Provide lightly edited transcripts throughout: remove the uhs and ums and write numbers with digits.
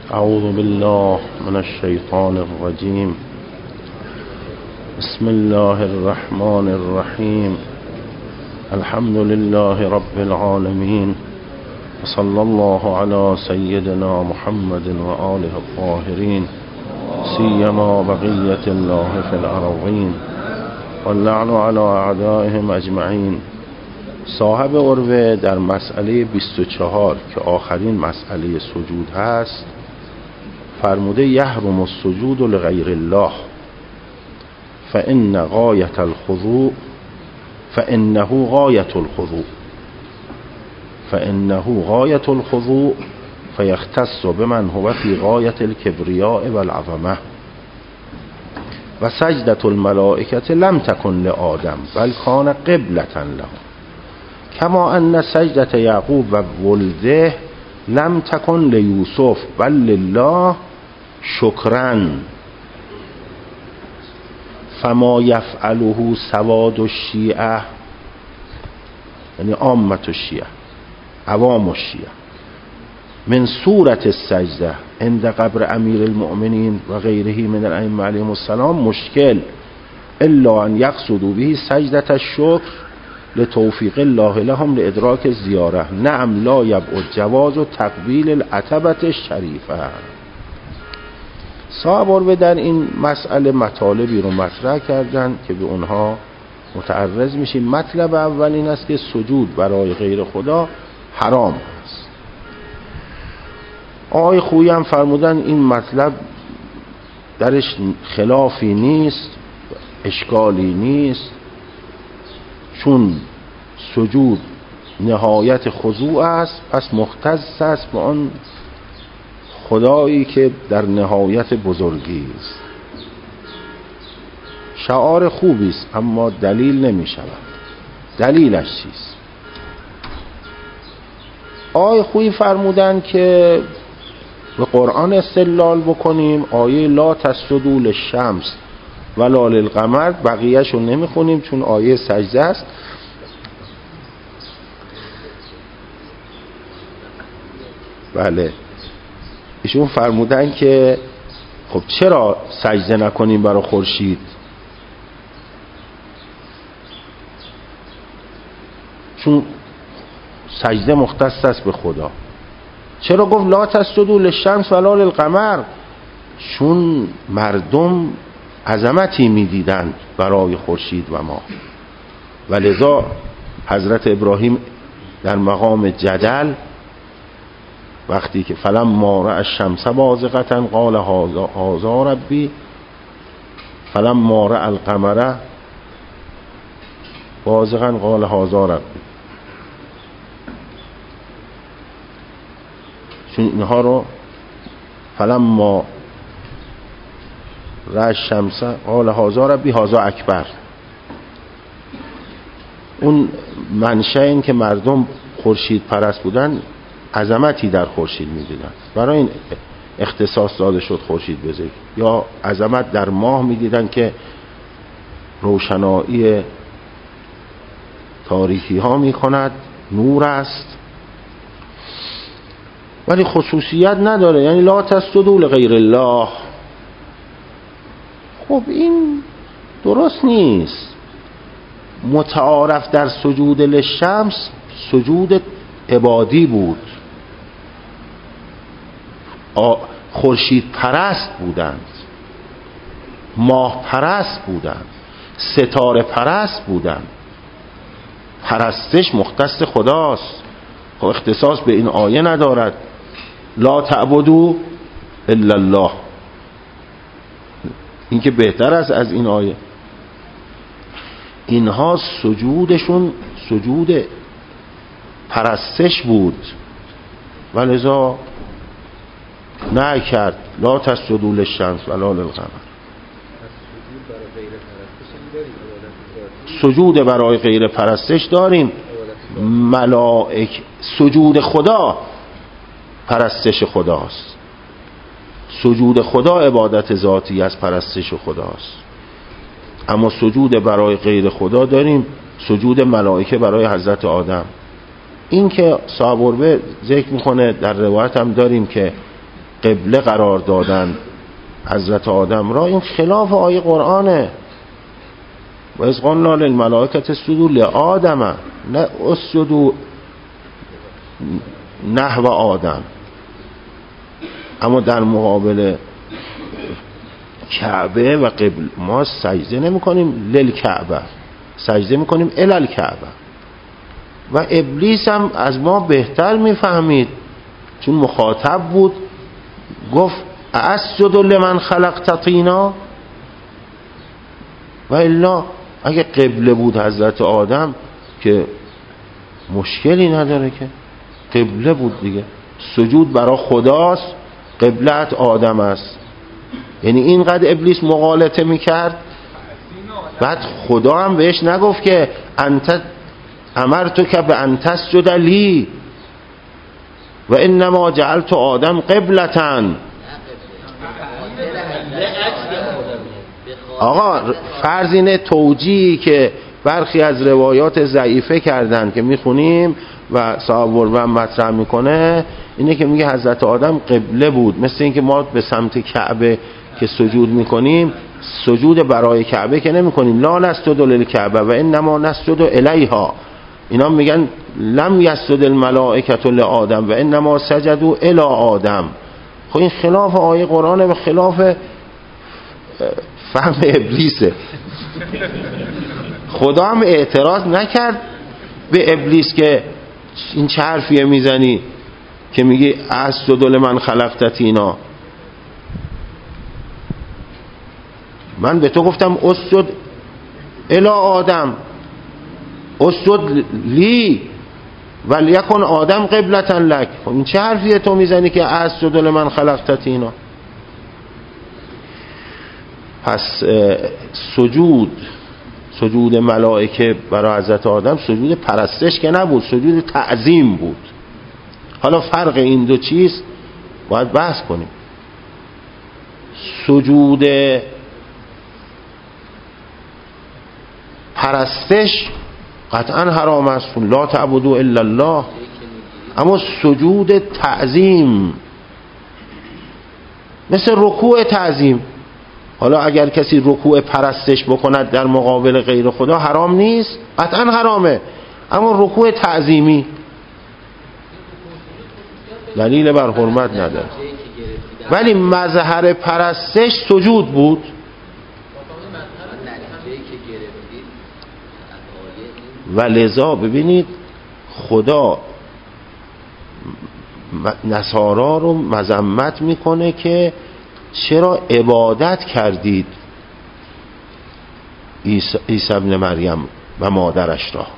اعوذ بالله من الشیطان الرجیم. بسم الله الرحمن الرحیم. الحمد لله رب العالمین و صلی الله علی سیدنا محمد و آله الطاهرین سیما بقیة الله فی الارضین واللعن علی اعدائهم اجمعین. صاحب عروه در مسئله 24 که آخرین مسئله سجود هست فرموده یحرم السجود لغیر الله فإنه غایة الخضوع فيختص بمن هو في غایة الكبریاء والعظمة. و سجدة الملائکة لم تكن لآدم بل كان قبلة له كما أن سجدة یعقوب و ولده لم تكن لیوسف بل لله شکرا. فما یفعله سواد الشیعه یعنی عامة الشیعه عوام الشیعه من صورت السجده عند قبر امیر المؤمنین و غیره من الائمه علیهم السلام مشکل الا ان یقصدوا به سجدة الشکر لتوفیق الله لهم لادراک الزیاره. نعم لا یبعد جواز و تقبیل العتبة الشریفه. صاحب عروه در این مسئله مطالبی رو مطرح کردن که به اونها متعرض میشیم. مطلب اول این است که سجود برای غیر خدا حرام است. آقای خویی هم فرمودن این مطلب درش خلافی نیست، اشکالی نیست، چون سجود نهایت خضوع است پس مختص است به آن خدایی که در نهایت بزرگی است. شعار خوبی است اما دلیل نمی شود. دلیلش چیست؟ آیه خویی فرمودن که به قرآن استدلال بکنیم. آیه لا تسجدوا للشمس ولا للقمر بقیه‌شو نمیخونیم چون آیه سجده است. بله ایشون فرمودن که خب چرا سجده نکنیم برای خورشید؟ چون سجده مختص است به خدا. چرا گفت لا تسجدوا للشمس ولا للقمر؟ چون مردم عظمتی میدیدند برای خورشید و ماه و لذا حضرت ابراهیم در مقام جدل وقتی که فلما رأى الشمس بازغة قال هذا ربی فلما رأى القمر بازغا قال هذا ربی. چون اینها رو فلما رأى الشمس قال هذا ربی هذا اکبر. اون منشأ این که مردم خورشید پرست بودن عظمتی در خورشید می‌دیدن، برای این اختصاص داده شد خورشید بزرگ. یا عظمت در ماه می‌دیدن که روشنایی تاریکی ها می‌کند، نور است ولی خصوصیت نداره. یعنی لا تسجدوا لغیر الله. خب این درست نیست. متعارف در سجود للشمس سجود عبادی بود. خورشید پرست بودند، ماه پرست بودند، ستاره پرست بودند. پرستش مختص خداست. خب اختصاص به این آیه ندارد. لا تعبدوا الا الله. این که بهتر است از این آیه. اینها سجودشون سجود پرستش بود و لذا نه کرد لا تسجدوا للشمس ولا للقمر. سجود برای غیر پرستش داریم. ملائک سجود خدا پرستش خداست. سجود خدا عبادت ذاتی از پرستش خداست. اما سجود برای غیر خدا داریم. سجود ملائکه برای حضرت آدم. این که صاحب عروه ذکر میکنه در روایت هم داریم که قبله قرار دادن حضرت آدم را، این خلاف آیه قرآنه. و اذ قلنا للملائکة اسجدوا لآدم نه اسجدوا نحو آدم. اما در مقابل کعبه و قبل ما سجده نمی کنیم للکعبه، سجده می کنیم الی الکعبه. و ابلیس هم از ما بهتر میفهمید، چون مخاطب بود، گفت اسجد لمن خلقت طینا. و الا اگه قبله بود حضرت آدم که مشکلی نداره، که قبله بود دیگه، سجود برای خداست، قبلت آدم است. یعنی اینقدر ابلیس مغالطه میکرد، بعد خدا هم بهش نگفت که انت امرتک بان تسجد لی و انما جعلت آدم قبلتن. آقا فرض اینه توجیهی که برخی از روایات ضعیفه کردن که میخونیم و صاحب الورع مطرح میکنه، اینه که میگه حضرت آدم قبله بود. مثل اینکه ما به سمت کعبه که سجود میکنیم، سجود برای کعبه که نمیکنیم، لا نسجد للکعبه و انما نسجد الیها. اینا میگن لم یسجد الملائکة لآدم و انما سجدوا الی آدم. خب این خلاف آیه قرآن و خلاف فهم ابلیسه. خدا هم اعتراض نکرد به ابلیس که این چه حرفیه میزنی که میگی اسجد لمن خلقت طینا. من به تو گفتم اسجد الی آدم، اسجد لی ولیکن آدم قبلة لک. خب این چه حرفیه تو میزنی که اسجد لمن خلقت طینا؟ پس سجود ملائکه برای حضرت آدم سجود پرستش که نبود، سجود تعظیم بود. حالا فرق این دو چیز باید بحث کنیم. سجود پرستش قطعا حرام است، لا تعبدوا الا الله. اما سجود تعظیم مثل رکوع تعظیم، حالا اگر کسی رکوع پرستش بکند در مقابل غیر خدا حرام نیست؟ قطعا حرامه. اما رکوع تعظیمی دلیل بر حرمت نداره. ولی مظهر پرستش سجود بود. و لذا ببینید خدا نصارا رو مذمت میکنه که چرا عبادت کردید عیسی ابن مریم و مادرش را.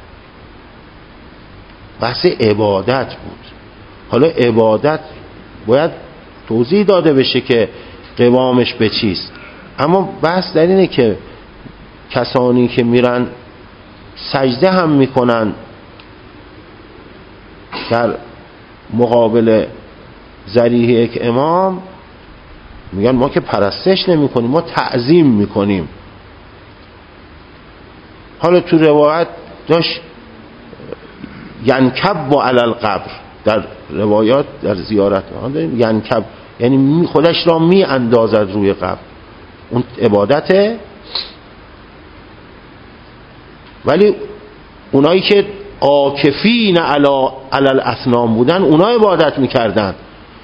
بحث عبادت بود. حالا عبادت باید توضیح داده بشه که قوامش به چیست. اما بحث در اینه که کسانی که میرن سجده هم میکنن در مقابل ذریح یک امام، میگن ما که پرستش نمی کنیم، ما تعظیم میکنیم. حالا تو روایت داشت ینکب علی القبر، در روایات در زیارت داریم ینکب، یعنی خودش را می اندازد روی قبر. اون عبادته. ولی اونایی که عاکفین علی الاصنام بودن، اونا عبادت میکردن.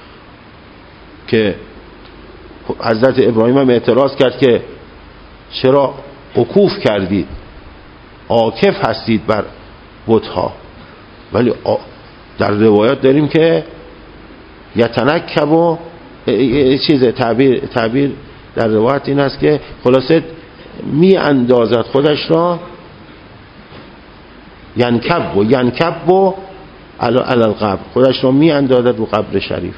که حضرت ابراهیم هم اعتراض کرد که چرا وقوف کردید، عاکف هستید بر بت‌ها. ولی در روایات داریم که یتنکب و چیز تعبیر در روایت این است که خلاصه می اندازد خودش را، ینکب و علی القبر، خودش را می اندازد رو قبر شریف.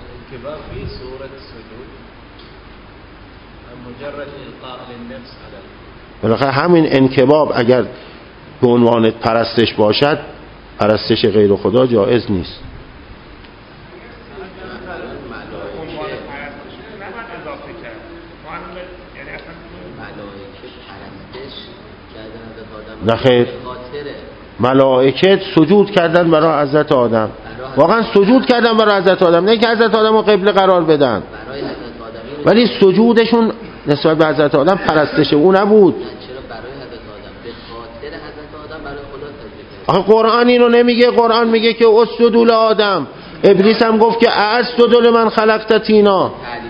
بالاخره همین انکباب اگر به عنوان پرستش باشد، پرستش غیر خدا جایز نیست. نه خیر، ملائکه سجود کردن برای حضرت آدم. واقعا سجود کردن برای حضرت آدم، نه که حضرت آدم رو قبله قرار بدن، ولی سجودشون نسبت به حضرت آدم پرستش او نبود. آخه قرآن اینو نمیگه، قرآن میگه که اسجدوا لآدم. ابلیس هم گفت که اسجد لمن خلقت طینا.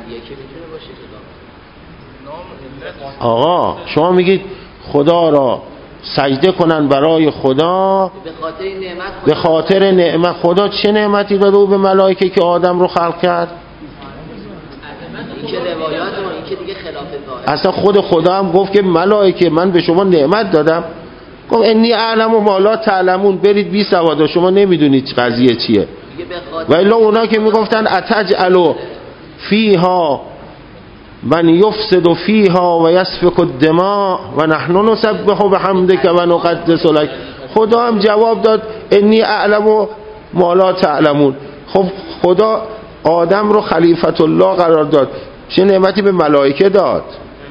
آقا شما میگید خدا را سجده کنن برای خدا به خاطر نعمت. خدا چه نعمتی داده او به ملائکه که آدم رو خلق کرد؟ این که روایات ما این که دیگه خلاف ظاهر. اصلا خود خدا هم گفت که ملائکه من به شما نعمت دادم، گفت انی اعلم و ما لا تعلمون، برید بی سوادا شما نمیدونید قضیه چیه. و الا اونا که میگفتن اتجعلوا فیها من یفسد فیها و یسفک الدماء و نحن نسبح بحمدک و نقدس لک. خدا هم جواب داد انی اعلم ما لا تعلمون. خب خدا آدم رو خلیفت الله قرار داد، چه نعمتی به ملائکه داد؟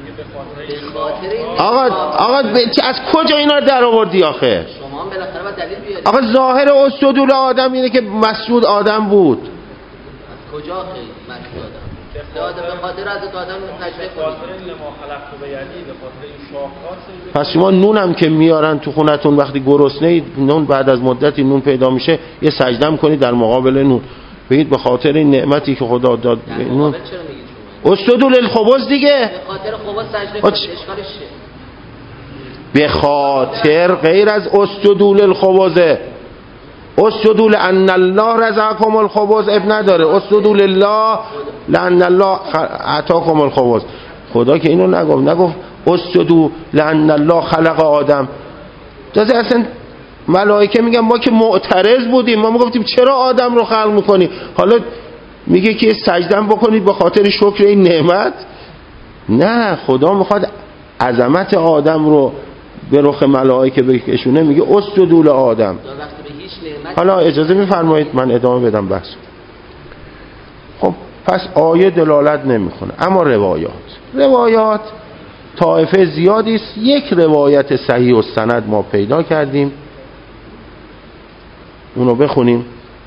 آقا از کجا اینا رو در آوردی آخه؟ شما هم بالاخره باید دلیل بیارید. آقا ظاهر اسجدوا لآدم اینه که مسجود آدم بود. از کجا خیلی مسجود آدم؟ به خاطر حضرت آدم تشریح کنید. پس شما نونم که میارن تو خونتون وقتی گرسنه اید، نون بعد از مدتی نون پیدا میشه، یه سجدم کنید در مقابل نون، بگید به خاطر این نعمتی که خدا داد نون. اسجدوا للخبز دیگه. به خاطر خبز سجده کنید، اشکالش چیه؟ به خاطر غیر از اسجدوا للخبز، اسجدوا لان الله رزقکم الخبز اب نداره، اسجدوا لله لان الله اعطاکم الخبز. خدا که اینو نگفت اسجدوا لان الله خلق آدم. تازه اصلا ملائکه میگن ما که معترض بودیم، ما میگفتیم چرا آدم رو خلق میکنی، حالا میگه که سجدم بکنید به خاطر شکر این نعمت. نه، خدا میخواد عظمت آدم رو به رخ ملائکه بکشونه، میگه اسجدوا لآدم. حالا اجازه میفرمایید من ادامه بدم بحث. خب پس آیه دلالت نمیکنه، اما روایات طایفه زیادی است. یک روایت صحیح السند ما پیدا کردیم، اونو بخونیم.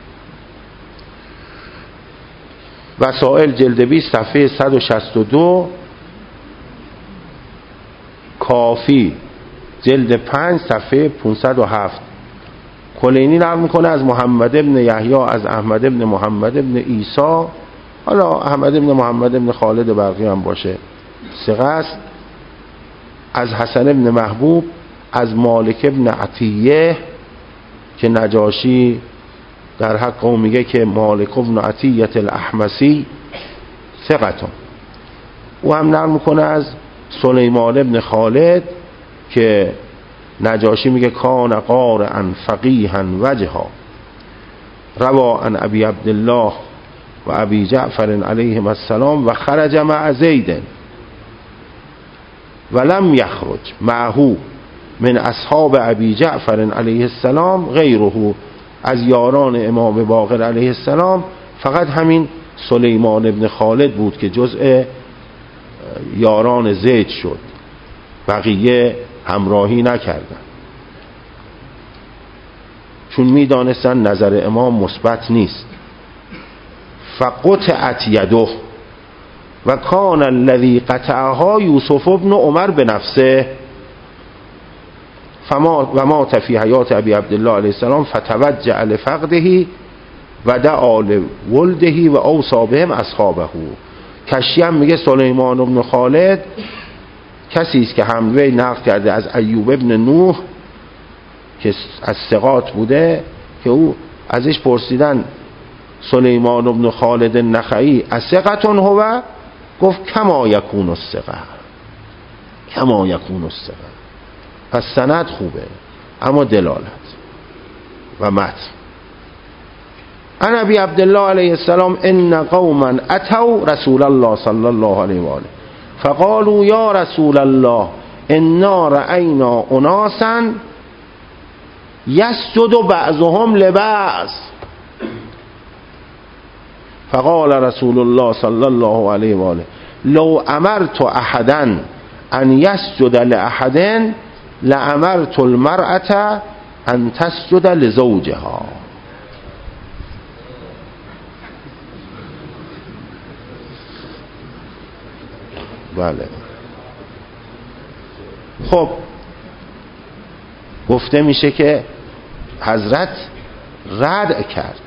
وسائل جلد 20 صفحه 162، کافی جلد 5 صفحه 507. کلینی نقل میکنه از محمد ابن یحیی از احمد ابن محمد ابن عیسی، حالا احمد ابن محمد ابن خالد برقی هم باشه ثقه است، از حسن ابن محبوب از مالک ابن عطیه که نجاشی در حق او میگه که مالک ابن عطیه الاحمسی ثقتون. او هم نقل میکنه از سلیمان ابن خالد که نجاشی میگه کان قارئا فقیها وجها، روا عن ابی عبدالله و ابی جعفر علیهم السلام و خرج مع زید ولم یخرج معه من اصحاب ابی جعفر علیه السلام غیره. از یاران امام باقر علیه السلام فقط همین سلیمان ابن خالد بود که جزء یاران زید شد، بقیه همراهی نکردن، چون میدانستن نظر امام مثبت نیست. فقطعت یده و کان الذی قطعها یوسف ابن عمر بنفسه و مات فی حیات ابی عبدالله علیه السلام فتوجع لفقده و دعا لولده و اوصی بهم اصحابه. کشی هم میگه سلیمان ابن خالد کسی است که حمله نقل کرده از ایوب ابن نوح که از ثقات بوده، که او ازش پرسیدن سلیمان ابن خالد النخعی از ثقتون هو، گفت کما یکون الثقه، کما یکون الثقه. پس سند خوبه اما دلالت و متن. ان ابی عبدالله علیه السلام ان قوما اتوا رسول الله صلی الله علیه و آله فقالوا یا رسول الله انا رأینا اناسا یسجد بعضهم لبعض فقال رسول الله صلی الله علیه و آله لو امرت احدا ان یسجد لاحد لامرت المرأة ان تسجد لزوجها. بله. خب گفته میشه که حضرت رد کرد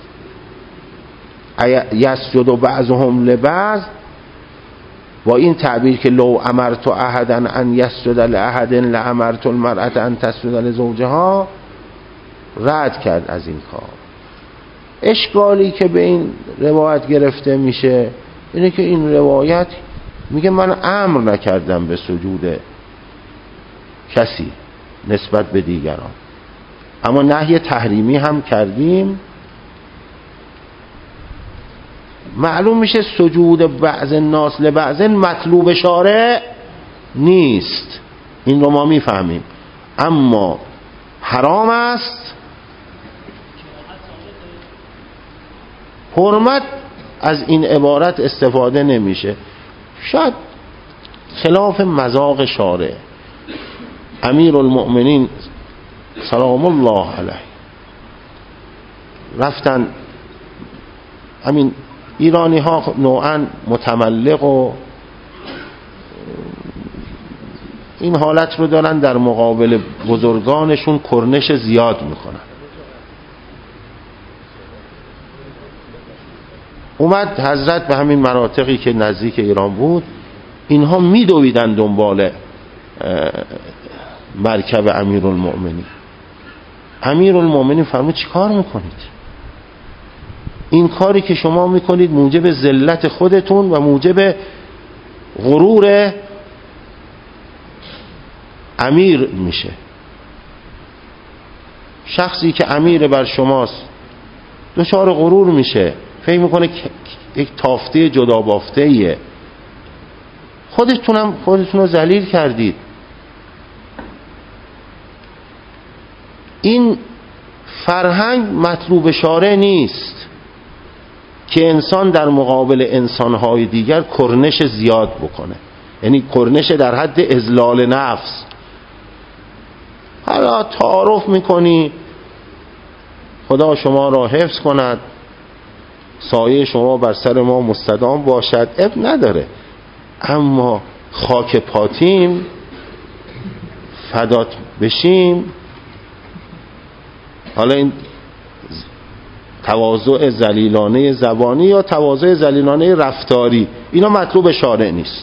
یسجد بعضهم لبعض، با این تعبیر که لو امرت احدا ان یسجد لاحد لامرت المرأة ان تسجد لزوجها، رد کرد از این کار. اشکالی که به این روایت گرفته میشه اینه که این روایت میگه من امر نکردم به سجود کسی نسبت به دیگران، اما نهی تحریمی هم کردیم. معلوم میشه سجود بعض الناس لبعض مطلوب شارع نیست، این رو ما میفهمیم، اما حرام است. حرمت از این عبارت استفاده نمیشه، شاید خلاف مذاق شارع. امیر المؤمنین سلام الله علیه رفتن، همین ایرانی ها نوعا متملق و این حالت رو دارن، در مقابل بزرگانشون کرنش زیاد میکنن. اومد حضرت به همین مناطقی که نزدیک ایران بود، اینها میدویدن دنبال مرکب امیرالمؤمنین. امیرالمؤمنین فرمود چی کار میکنید؟ این کاری که شما میکنید موجب ذلت خودتون و موجب غرور امیر میشه. شخصی که امیر بر شماست دچار غرور میشه، فکر میکنه که یک تافته جدا بافته ایه. خودتون رو ذلیل کردید. این فرهنگ مطلوب شارع نیست که انسان در مقابل انسانهای دیگر کرنش زیاد بکنه، یعنی کرنش در حد اذلال نفس. حالا تعارف میکنی خدا شما را حفظ کند، سایه شما بر سر ما مستدام باشد، اب نداره، اما خاک پاتیم فدات بشیم. حالا این تواضع ذلیلانه زبانی یا تواضع ذلیلانه رفتاری، اینا مطلوب شارع نیست.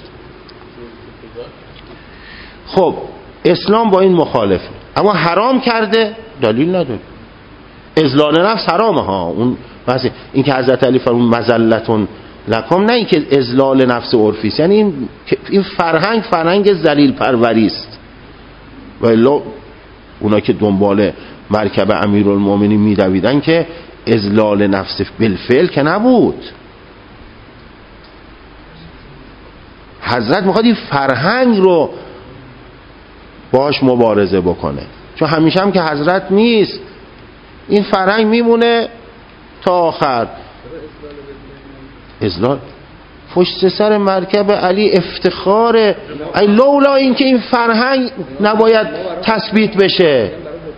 خب اسلام با این مخالفه، اما حرام کرده دلیل نداره. اذلال نفس حرامه ها، اون بحث این که حضرت علی فرمود مذلتون لکم، نه این که اذلال نفس عرفی است، یعنی این فرهنگ ذلیل پروری است. و الا اونا که دنبال مرکب امیرالمومنین میدویدن که اذلال نفس بالفعل که نبود. حضرت میخواد این فرهنگ رو باش مبارزه بکنه، چون همیشه هم که حضرت نیست این فرهنگ میمونه تا آخر. اذلال پشت سر مرکب علی افتخاره، ای لولا این که این فرهنگ نباید تثبیت بشه.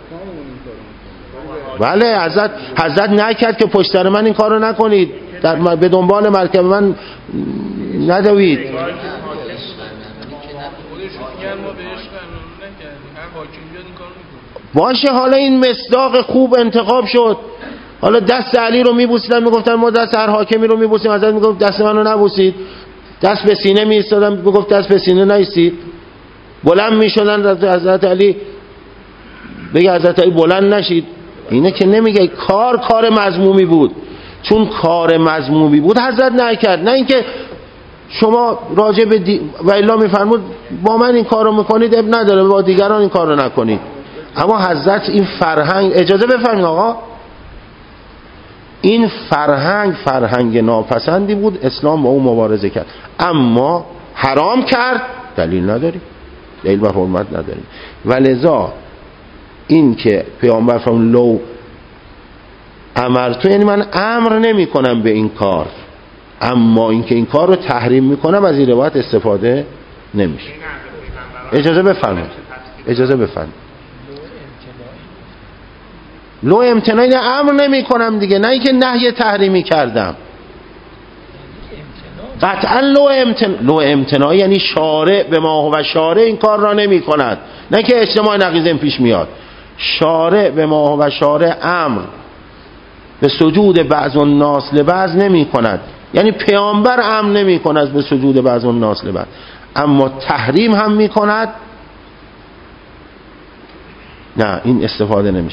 بله حضرت نکرد که پشت سر من این کارو نکنید، به دنبال مرکب من ندوید. باشه، حالا این مصداق خوب انتخاب شد. حالا دست علی رو میبوسیدن، میگفتن ما دست هر حاکمی رو میبوسیم، حضرت میگفت دست منو نبوسید. دست به سینه میایستادن، میگفت دست به سینه نایستید. بلند میشدن حضرت علی، بگه حضرت علی بلند نشید. اینه که نمیگه کار مذمومی بود، چون کار مذمومی بود حضرت نکرد، نه اینکه شما راجع به و الا میفرمود با من این کارو میکنید اب نداره با دیگران این کارو نکنید. اما حضرت این فرهنگ، اجازه بفرمایید آقا، این فرهنگ ناپسندی بود، اسلام با اون مبارزه کرد، اما حرام کرد دلیل نداری، دلیل بر حرمت نداری. ولذا این که پیامبر فرمود لو امرتو، یعنی من امر نمی کنم به این کار، اما این که این کار رو تحریم میکنم از این روایت استفاده نمیشه. اجازه بفرمایید. لو امتناعی امر نمی کنم دیگه، نه اینکه نهی تحریمی کردم. قطعا لو امتناع یعنی شارع به ما و شارع این کار را نمی کند، نه که اجتماع نقیض پیش میاد. شارع به ما و شارع امر به سجود بعض الناس لبعض نمی کند، یعنی پیامبر امر نمی کند به سجود بعض الناس لبعض، اما تحریم هم می کند. نه این استفاده نمیشه.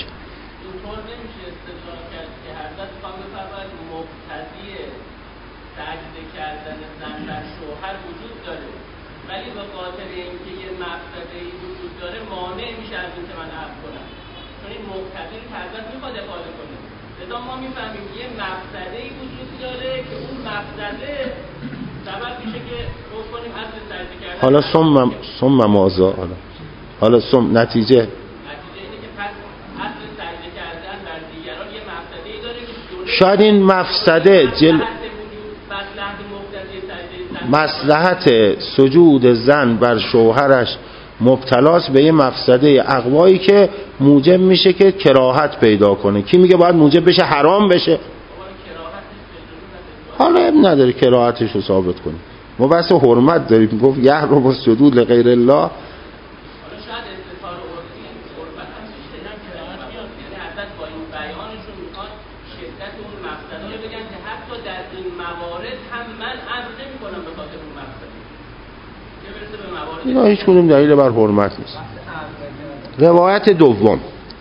ما میفهمیم یه مقصدی وجود داره که اون مقصده سبب میشه که رو کنیم اصل سجده کردن. حالا ثم ماذا، حالا نتیجه اینه که پس اصل سجده کردن در دیگران یه مقصدی داره که شاید این مفسده مصلحت سجود زن بر شوهرش مبتلاس به یه مفسده اقوایی که موجب میشه که کراهت پیدا کنه. کی میگه باید موجب بشه حرام بشه؟ حالا اب نداره کراهتش رو ثابت کنی. ما بحث حرمت داریم. گفت یحرم السجود لغیر الله. اینا هیچ کدوم دلیل بر حرمت نیست. روایت دوم،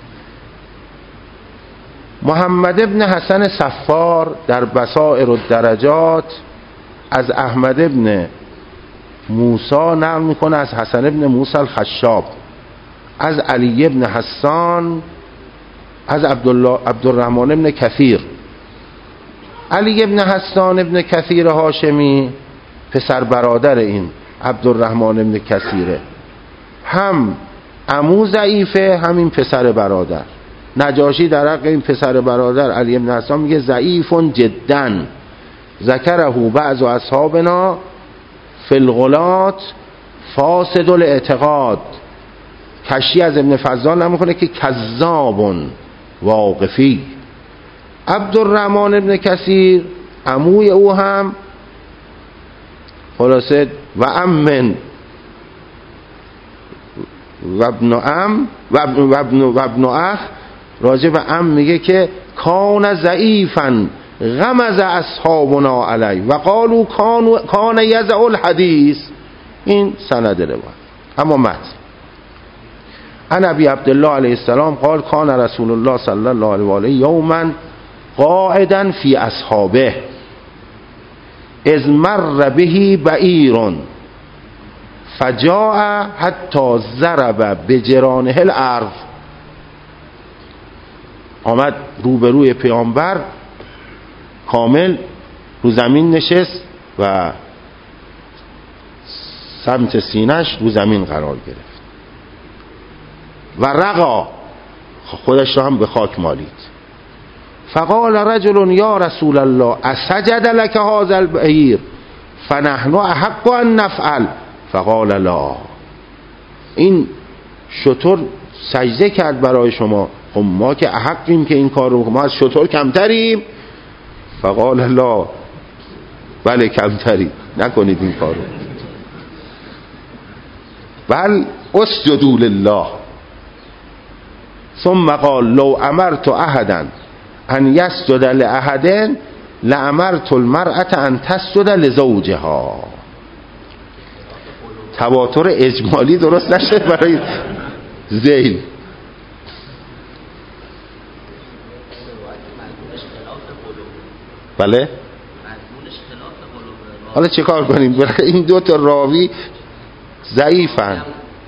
محمد ابن حسن صفار در بصائر الدرجات از احمد ابن موسی نقل میکنه از حسن ابن موسی الخشاب از علی ابن حسان از عبدالرحمن ابن کثیر. علی ابن حسان ابن کثیر هاشمی پسر برادر این عبدالرحمن ابن کثیره، هم عمو ضعیفه همین پسر برادر. نجاشی در حق این پسر برادر علی ابن حسان میگه ضعیف جدا ذکره بعض اصحابنا فی الغلات فاسد الاعتقاد. کشی از ابن فضال نمیکنه که کذاب واقفی. عبدالرحمن ابن کثیر عموی او هم خلاصه و امن و ابن ام و ابن اخ راجع به ام میگه که کان ضعیفا غمز اصحابنا علی و قالوا کان یزع الحدیث. این سند روایت. اما متن عن ابی عبدالله علیه السلام قال کان رسول الله صلی الله علیه و آله یوما قاعدا فی اصحابه اذ مر به بعیر فجاء حتی ضرب بجرانه الارض. آمد روبروی پیامبر کامل رو زمین نشست و سمت سینش رو زمین قرار گرفت و رقا خودش رو هم به خاک مالید. فقال رجل یا رسول الله اسجد لك هذا البعیر فنحن احق ان نفعل. فقال لا، این شتر سجده کرد برای شما، خب ما که احقیم که این کار رو، ما از شتر کمتریم؟ فقال لا، بله کمتریم، نکنید این کار رو. بل اسجدوا لله. ثم قال لو امرت احدا ان یسجد لاحد لامرت المرأة ان تسجد لزوجها. تواتر اجمالی درست نشد برای ذیل. بله حالا چه کار کنیم؟ این دو تا راوی ضعیفن،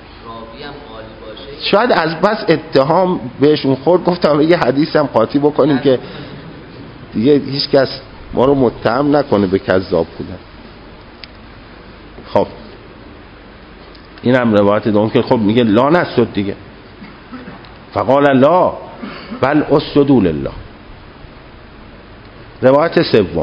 شاید از بس اتهام بهشون خورد گفتم یه حدیث هم قاطی بکنیم که دیگه هیچ کس ما رو متهم نکنه به کذاب بودن. خب این هم روایت دوم که خب میگه لا نسجد دیگه. فقال لا بل اسجدوا لله. روایت سوم،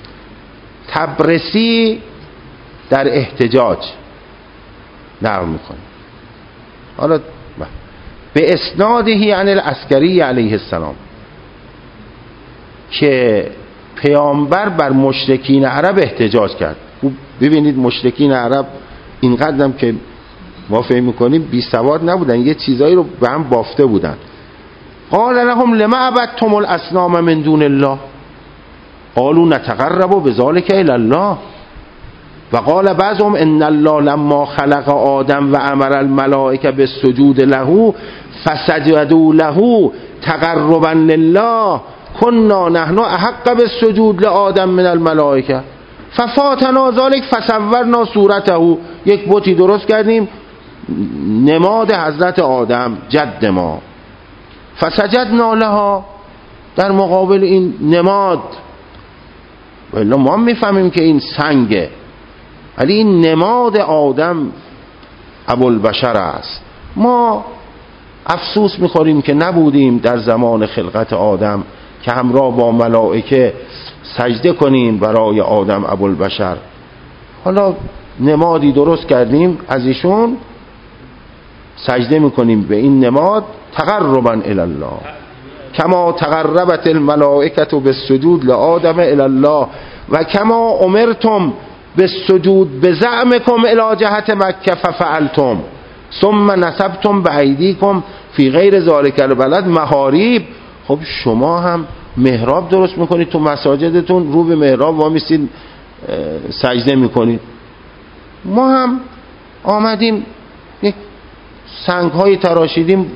تبرسی در احتجاج نقل میکنه. حالا به اسنادهی عن العسکری علیه السلام که پیامبر بر مشرکین عرب احتجاج کرد. او ببینید مشرکین عرب اینقدرم که ما فهم میکنیم بی سواد نبودن، یه چیزایی رو به هم بافته بودن. قال لهم لما عبدتم الاصنام من دون الله قالوا نتقرب بذلك الى الله و قال بعضهم ان الله لما خلق آدم و امر الملائکه بالسجود له فسجدوا له تقربا لله كنا نحن احق بالسجود لآدم من الملائکه ففاتنا ذلك فصورنا صورته، یک بتی درست کردیم نماد حضرت آدم جد ما، فسجدنا لها، در مقابل این نماد. ولی ما میفهمیم که این سنگه، ولی این نماد آدم ابوالبشر است. ما افسوس میخوریم که نبودیم در زمان خلقت آدم که همراه با ملائکه سجده کنیم برای آدم ابوالبشر. حالا نمادی درست کردیم از ایشون، سجده میکنیم به این نماد تقربا الی الله کما تقربت الملائکه بالسجود لآدم الی الله و کما امرتم بالسجود بزعمکم الی جهت مکه ففعلتم ثم نصبتم بایدیکم فی غیر ذلک البلد محاریب. خب شما هم محراب درست میکنید تو مساجدتون، رو به محراب وامیستید سجده میکنید. ما هم آمدیم یک سنگ های تراشیدیم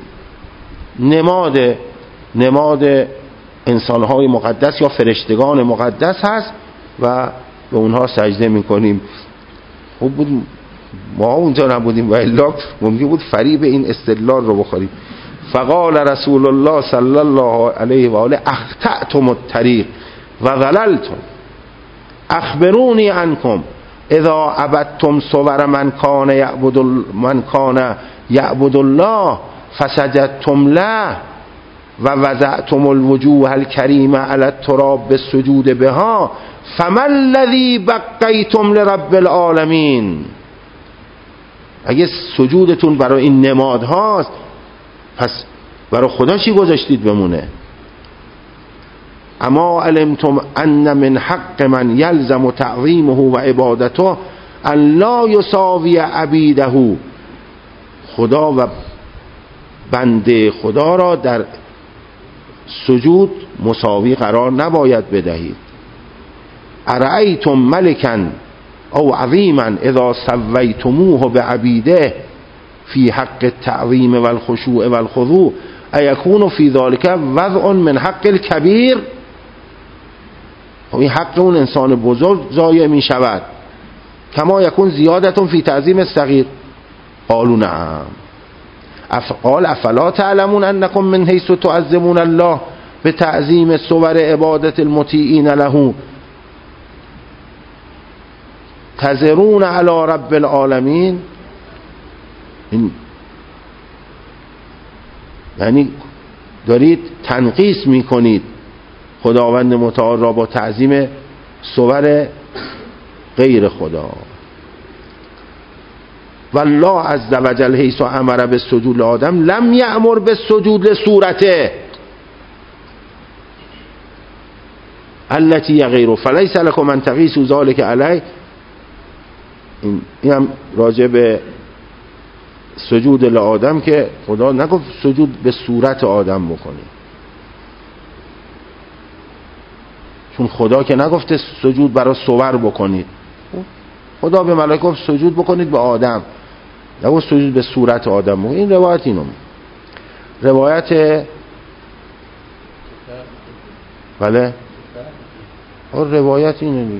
نماد انسانهای مقدس یا فرشتگان مقدس هست و به اونها سجده میکنیم. خوب بود ما اونجا نبودیم و الا ممکن بود فریب این استدلال رو بخوریم. فقال رسول الله صلی الله علیه و آله اخطأتم الطریق و ضللتم اخبرونی عنکم اذا عبدتم صور من کان یعبد الله فسجدتم له و وضعتم الوجوه الکریمه علی التراب بالسجود بها فما الذی بقیتم لرب العالمین. اگه سجودتون برای این نماد هاست پس برای خدا چی گذاشتید بمونه؟ اما علمتم ان من حق من یلزم تعظیمه و عبادته ان لا یساوی عبیده. خدا و بنده خدا را در سجود مساوی قرار نباید بدهید. ارأیتم ملکا او عظیما اذا سویتموه بعبیده فی حق التعظیم والخشوع والخضوع ایکون فی ذلک وضع من حق الکبیر. این حق اون انسان بزرگ ضایع می شود. کما یکون زیادتون فی تعظیم الصغیر. قالوا نعم. قال افلا تعلمون انکم من حیث تعظمون الله به تعظیم صور عبادت المطیعین له تزرون علی رب العالمین. این یعنی دارید تنقیس میکنید خداوند متعال را با تعظیم صور غیر خدا. والله عز وجل حیث امر بالسجود لآدم لم یأمر بالسجود لصورته التي غیره فلیس لكم ان تقیسوا ذلك علیه. این هم راجع به سجود لآدم که خدا نگفت سجود به صورت آدم بکنید، چون خدا که نگفته سجود برای صور بکنید. خدا به ملائکه گفت سجود بکنید به آدم، نگفت سجود به صورت آدم بکنید. این روایت اینو روایت بله روایت اینو میگه.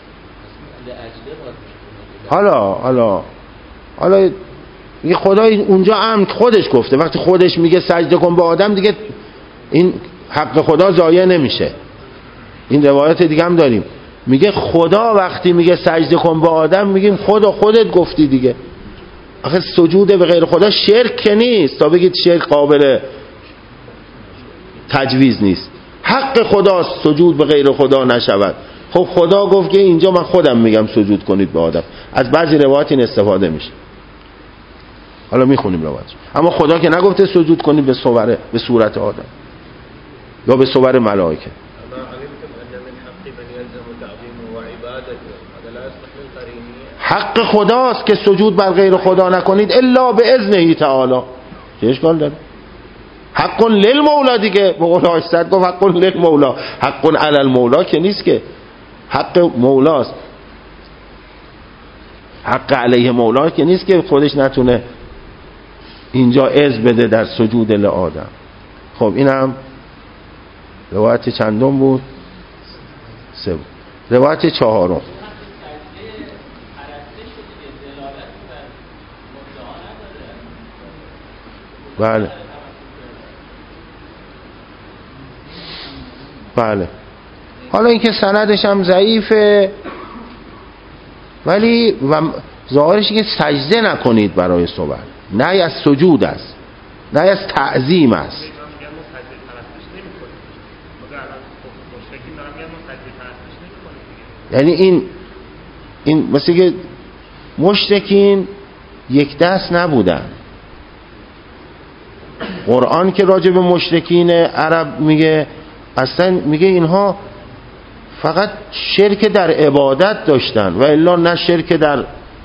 حالا یه خدای اونجا عمد خودش گفته، وقتی خودش میگه سجده کن به آدم دیگه این حق خدا ضایع نمیشه. این روایت دیگه هم داریم میگه خدا وقتی میگه سجده کن به آدم میگیم خدا خودت گفتی دیگه. آخه سجود به غیر خدا شرک که نیست تا بگید شرک قابل تجویز نیست. حق خداست سجود به غیر خدا نشود. خب خدا گفت که اینجا من خودم میگم سجود کنید به آدم. از بعضی روایات این استفاده میشه. حالا میخونیم روایت. اما خدا که نگفته سجود کنید به صورت آدم یا به صور ملائکه. اما علمتم ان من حق من يلزم تعظيمه وعبادته هذا لا يصلح للقرينين حق خداست که سجود بر غیر خدا نکنید الا به اذنه تعالی. چه اشکال داره؟ حق للمولا دیگه، به قول آیت گفت حق للمولا، حق علی المولا که نیست که، حق مولاست، حق علیه مولا که نیست که خودش نتونه اینجا اذن بده در سجود لآدم. خب اینم روایت چندم بود؟ سه بود. روایت چهارم. بله بله. حالا اینکه سندش هم ضعیفه ولی ظاهرش که سجده نکنید برای صبح، نه از سجود است، نه از تعظیم است. یعنی این مثل که مشرکین یک دست نبودن. قرآن که راجع به مشرکین عرب میگه، اصلا میگه اینها فقط شرک در عبادت داشتن و الا نه شرک در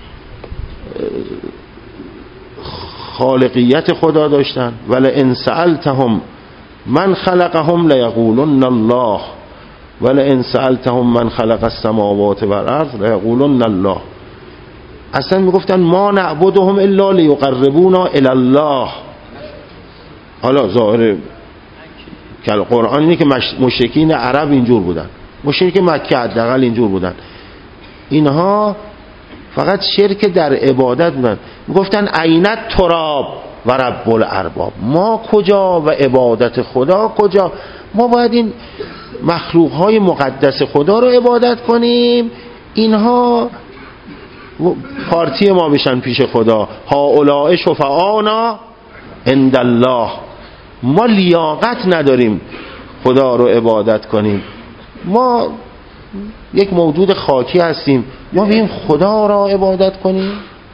خالقیت خدا داشتن. ولئن سألتهم من خلقهم لیقولن الله ولئن سألتهم من خلق السماوات والارض لیقولن الله. اصلا میگفتن ما نعبدهم الا لیقربونا الی الله. حالا ظاهر قرآن اینه که مشرکین عرب اینجور بودن، مشرکین مکه حداقل اینجور بودن. اینها فقط شرک در عبادت بودن. میگفتن عینت تراب و رب الارباب، ما کجا و عبادت خدا کجا؟ ما باید این مخلوقهای مقدس خدا رو عبادت کنیم، اینها پارتی ما بشن پیش خدا. هؤلاء شفعانا عند الله. ما لیاقت نداریم خدا رو عبادت کنیم، ما یک موجود خاکی هستیم، ما بیم خدا را عبادت کنیم.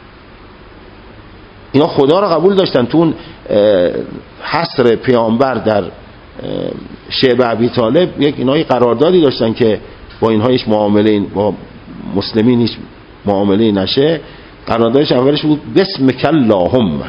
اینا خدا را قبول داشتن. تو اون حصر پیامبر در شعب ابی طالب یک اینایی قراردادی داشتن که با اینها هیچ معامله، با مسلمین هیچ معامله نشه. قراردادش اولش بود بسمک اللهم.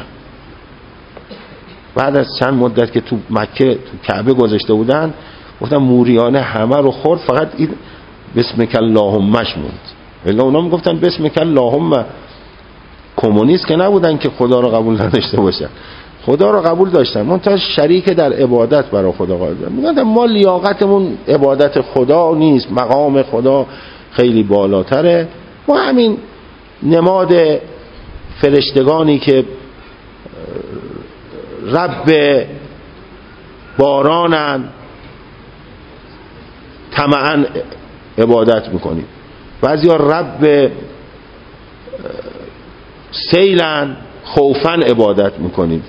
بعد از چند مدت که تو مکه تو کعبه گذاشته بودن گفتن موریانه همه رو خورد، فقط این بسمک اللهمش موند. الا اونا میگفتن بسمک اللهم. کمونیست که نبودن که خدا رو قبول نداشته باشن، خدا رو قبول داشتن، منتها شریک در عبادت برای خدا قائل بودن. میگفتن ما لیاقتمون عبادت خدا نیست، مقام خدا خیلی بالاتره، ما همین نماد فرشتگانی که رب بارانن طمعاً عبادت میکنیم، بعضیا رب سیلن خوفاً عبادت میکنیم.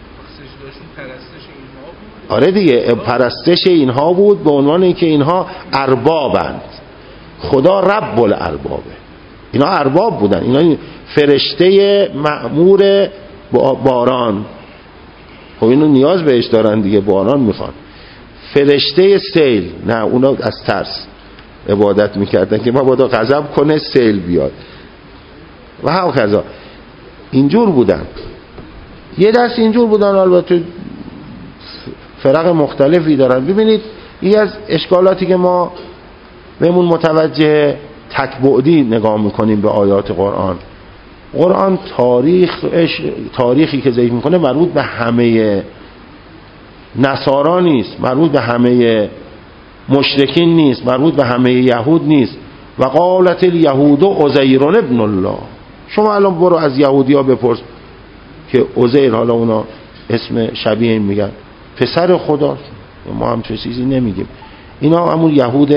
آره دیگه، پرستش اینها بود به عنوان اینکه اینها اربابند. خدا رب الاربابه، اینا ارباب بودن، اینا فرشته مأمور باران. خب اینو نیاز بهش دارن دیگه، باران میخوان. فرشته سیل نه، اونا از ترس عبادت میکردن که مبادا غضب کنه سیل بیاد و هکذا. اینجور بودن، یه دست اینجور بودن. البته فرق مختلفی دارن. ببینید یکی از اشکالاتی که ما بهمون متوجه تکبعدی نگاه میکنیم به آیات قرآن. قرآن تاریخی که ذکر میکنه مربوط به همه نصارا نیست، مربوط به همه مشرکین نیست، مربوط به همه یهود نیست. و قالت الیهود عزیر ابن الله. شما الان برو از یهودیا بپرس که عزیر، حالا اونا اسم شبیه این میگن، پسر خدا. ما هم چه چیزی نمیگیم. اینا همون یهود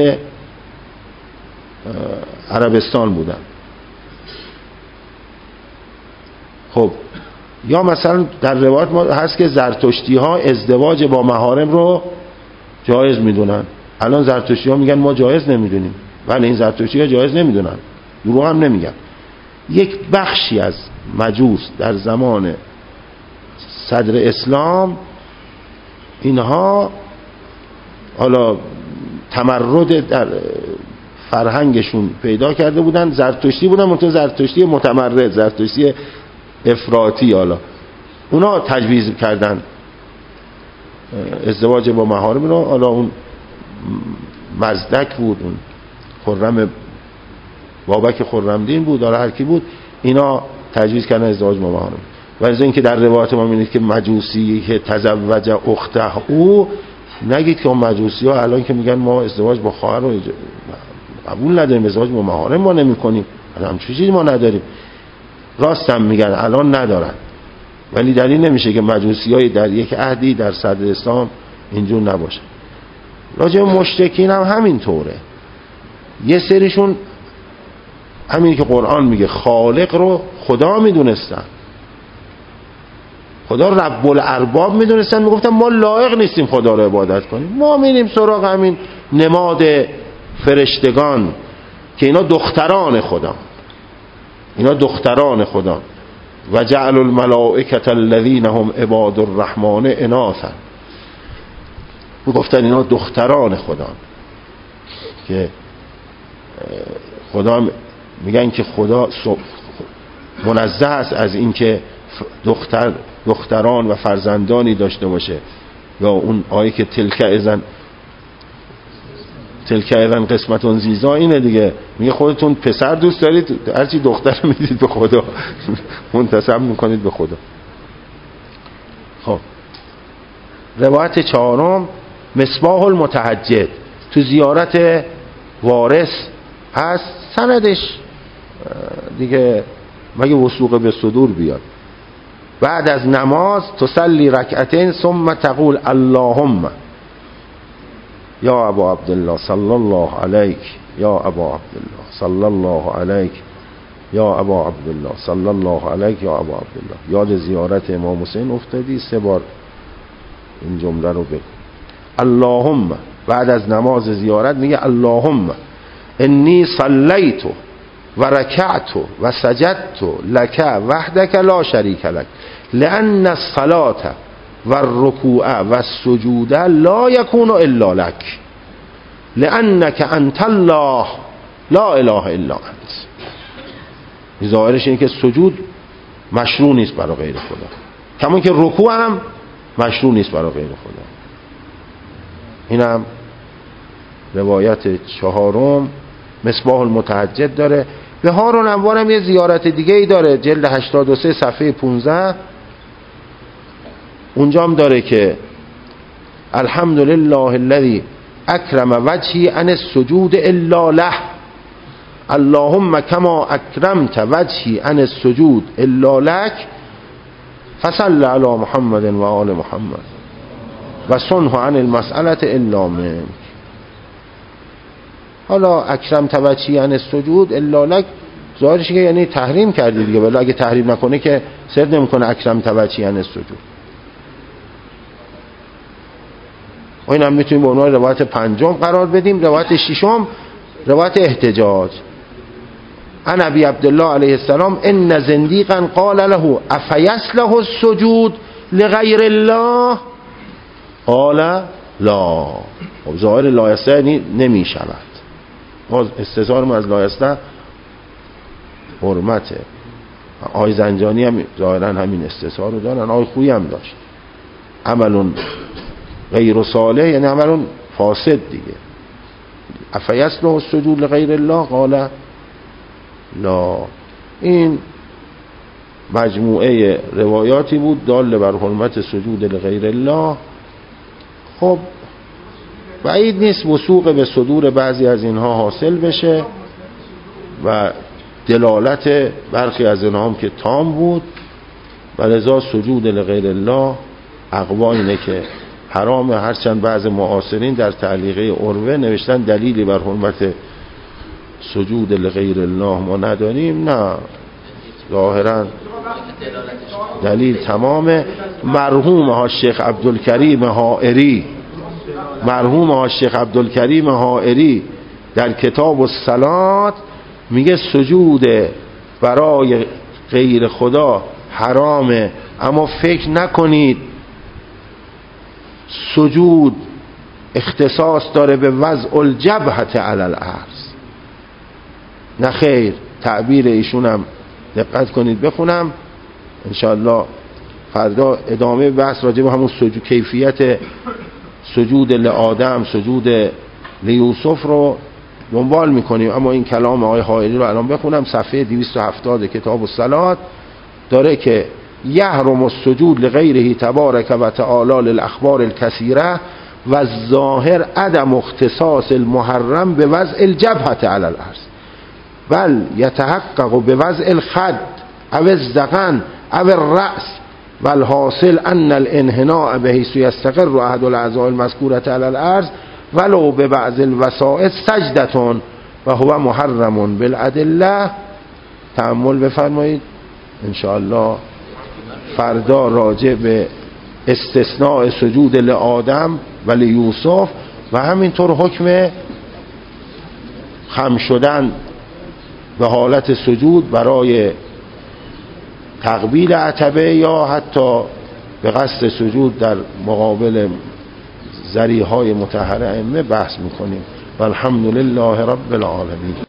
عربستان بودن. خب یا مثلا در روایت ما هست که زرتشتی ها ازدواج با محارم رو جایز میدونن. الان زرتشتی ها میگن ما جایز نمیدونیم، ولی این زرتشتی ها جایز نمیدونن، دروغ هم نمیگن. یک بخشی از مجوس در زمان صدر اسلام اینها حالا تمرد در فرهنگشون پیدا کرده بودن، زرتشتی بودن، منتها زرتشتی متمرد، زرتشتی افراطی. حالا اونا تجویز کردن ازدواج با محارم رو. حالا اون مزدک بود، اون خرم بابک خرمدین بود، حالا هر کی بود، اینا تجویز کردن ازدواج با محارم. و از اینکه در روایات ما می‌بینید که مجوسی که تزوج اخته او، نگید که اون مجوسی ها الان که میگن ما ازدواج با خواهر رو قبول نداریم، ازدواج با محارم ما نمی‌کنیم، الان همچین چیزی ما نداریم. راست هم میگن، الان ندارن، ولی دلیل نمیشه که مجوسی‌های در یک عهدی در صدر اسلام اینجور نباشه. راجع به مشرکین هم همین طوره. یه سریشون همین که قرآن میگه خالق رو خدا میدونستن، خدا رب الارباب میدونستن، میگفتن ما لایق نیستیم خدا رو عبادت کنیم، ما میریم سراغ همین نماد فرشتگان که اینا دختران خدا، اینا دختران خدا. و جعل الملائکة الذین هم عباد الرحمن اناثا، میگفتن اینا دختران خدا، که خدا میگن که خدا منزه است از این که دختران و فرزندانی داشته باشه. یا اون آیه که تلک اذن قسمتون زیزا، اینه دیگه، میگه خودتون پسر دوست دارید، هرچی دختر میدید به خدا منتسب میکنید به خدا. خب روایت چهارم، مصباح المتهجد، تو زیارت وارث هست، سندش دیگه مگه وثوق به صدور بیاد. بعد از نماز تصلی رکعتین ثم تقول اللهم یا ابا عبدالله صلی الله علیک، یا ابا عبدالله صلی الله علیک، یا ابا عبدالله صلی الله علیک، یا ابا عبدالله. یاد زیارت امام حسین افتادی، 3 بار این جمله رو بگو. اللهم، بعد از نماز زیارت میگه اللهم انی صلیت و رکعت و سجدت لک وحدک لا شریک لک لأن الصلاة و الرکوع و السجود لا یکون الا لک لأنک انت الله لا اله الا انت. ظاهرش اینه که سجود مشروع نیست برای غیر خدا، کما که رکوع هم مشروع نیست برای غیر خدا. اینم روایت چهارم، مصباح المتهجد داره. بهار و انوار هم یه زیارت دیگه ای داره، جلد 83 صفحه 15. اونجا هم داره که الحمدلله الذی اکرم وجهی عن السجود الا له، اللهم کما اکرمت وجهی عن السجود الا لک فصل علی محمد و آل محمد و صنه عن المسألة الا منک. حالا اکرمت وجهی عن السجود الا لک ظاهرش که یعنی تحریم کردی دیگه، ولی اگه تحریم نکنه که سرد نمیکنه اکرمت وجهی عن السجود. و این هم میتونیم به عنوان روایت پنجم قرار بدیم. روایت ششم، روایت احتجاج. عن ابی عبدالله علیه السلام ان زندیقا قال له افیصلح السجود لغیر الله قال لا. خب ظاهر لایسته نمی شود، ما استظهارم از لایسته حرمته. آقای زنجانی هم ظاهرا همین استظهار رو دارن، آقای خویی هم داشت. عملون غیر صالح یعنی عملون فاسد دیگه. افیصلح السجود لغیر الله قال لا. این مجموعه روایاتی بود دال بر حرمت سجود لغیر الله. خب بعید نیست وثوق به صدور بعضی از اینها حاصل بشه و دلالت برخی از اینها هم که تام بود، و لذا سجود لغیر الله اقوا اینه که حرام. هرچند بعض معاصرین در تعلیقه عروه نوشتن دلیلی بر حرمت سجود لغیر الله ما نداریم. نه، ظاهرا دلیل تمامه. مرحوم ها شیخ عبدالکریم حائری، مرحوم ها شیخ عبدالکریم حائری در کتاب الصلاة میگه سجود برای غیر خدا حرامه، اما فکر نکنید سجود اختصاص داره به وضع الجبهة علی الارض. نه خیر، تعبیر ایشونم دقت کنید بخونم انشاءالله فردا ادامه بحث راجع به همون سجود، کیفیت سجود لآدم، سجود لیوسف رو دنبال میکنیم. اما این کلام آقای حائری رو الان بخونم. صفحه 270 کتاب الصلاة داره که یحرم السجود لغیره تبارک و تعالی للاخبار الکثیره و الظاهر عدم اختصاص المحرم به وضع الجبهة علی الارض بل یتحقق به وضع الخد او الذقن او الرأس والحاصل ان الانحناء بحيث يستقر احد الاعضاء المذكورة على الارض ولو ببعض الوسائط سجدة و هو محرم بالادله. تأمل بفرمایید انشاءالله فردا راجع به استثناء سجود لآدم و لیوسف و همینطور حکم خم شدن به حالت سجود برای تقبیل عتبه یا حتی به قصد سجود در مقابل ذریحهای مطهره ائمه بحث میکنیم. والحمد لله رب العالمین.